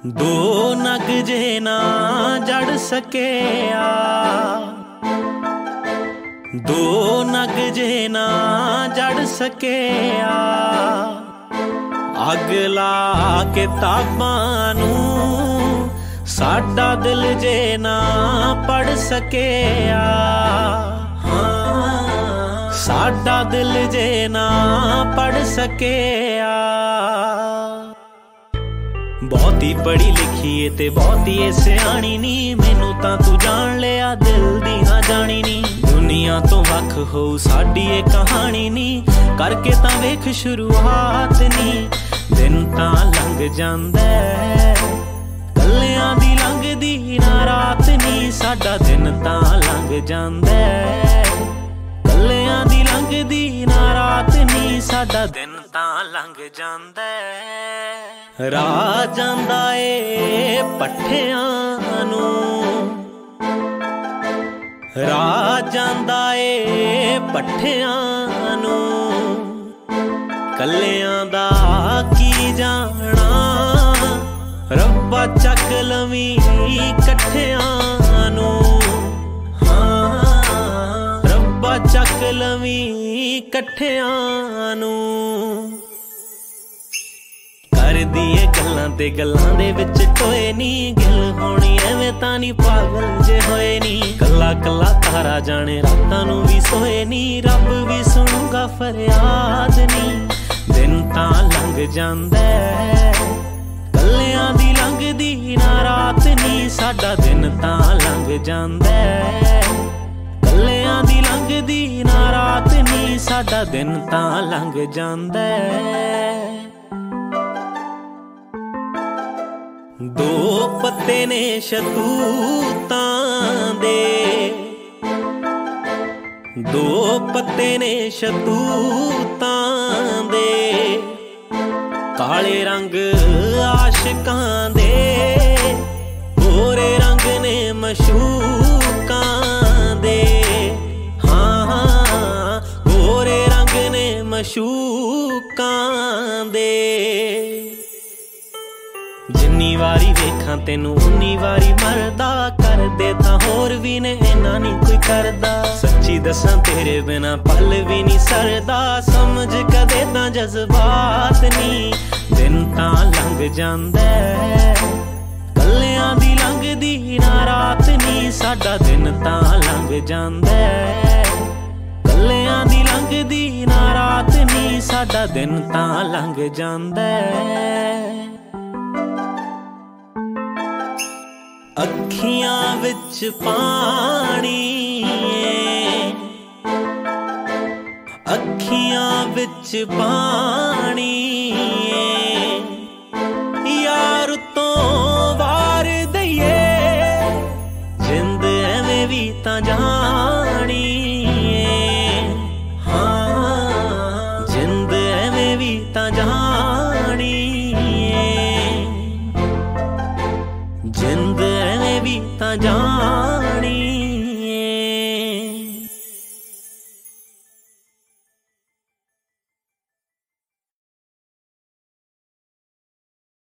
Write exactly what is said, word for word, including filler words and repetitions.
दो नग जे ना जड़ सकेया, दो नग जे ना जड़ सकेया। अग ला के ताबां नूं साडा दिल जे ना पढ़ सकेया, साडा दिल जे ना पढ़ सकेया। बहुती पढ़ी लिखी है ते बहुती सियाणी नी, मैनू तां तू जान लिया दिल दी ना जानी नी। दुनिया तो वख हो साडी ये कहानी नी, करके तां वेख शुरुआत नी। दिन तां लंघ जांदा कल्लियां दी लंघदी ना रात नी, साडा दिन तां लंघ जांदा कल्लियां दी लंघदी ना रात नी, साडा दिन तां लंघ जांदा। राह जांदा ए पट्ठियां नूं, राह जांदा ए पट्ठियां नूं। कल्लियां दा की जाना रब्बा चक लवीं कट्ठियां नूं, हाँ रब्बा चक लवीं कट्ठियां नूं। करदिए गल्लां ते गल्लां दे विच टोए नी, गिल होनी एवें तां नी पागल जे होए नी। कल्ला कल्ला तारा जाने रातां नूं भी सोए नी, रब भी सुनूगा फरियाद नी। दिन तां लंघ जांदा कल्लियां दी लंघदी ना रात नी, साडा दिन तां लंघ जांदा कल्लियां दी लंघदी ना रात नी, साडा दिन तां लंघ जांदा। दो पत्ते ने शतूतां दे, दो पत्ते ने शतूतां दे। काले रंग आशिकां दे, गोरे रंग ने मशूकां दे, हाँ हाँ गोरे रंग ने मशूकां दे। जिन्नी वारी वेखां तेनू उन्नी वारी मरदा, कर दे तां होर भी ने इन्ना नी कोई करदा। सच्ची दसां तेरे बिना पल भी नी सरदा, समझ कदे तां जज्बात नी। दिन तां लंघ जांदा कल्लियां दी लंघदी ना रात नी, साडा दिन तां लंघ जांदा कल्लियां दी लंघदी ना रात नी, साडा दिन तां लंघ जांदा। अखियां विच पानी, अखियां विच पानी, यार तो वार दईए जिंद एवें भी तां जानी, हाँ जिंद एवें भी तां जानी। जिंद एवें भी तां जानी।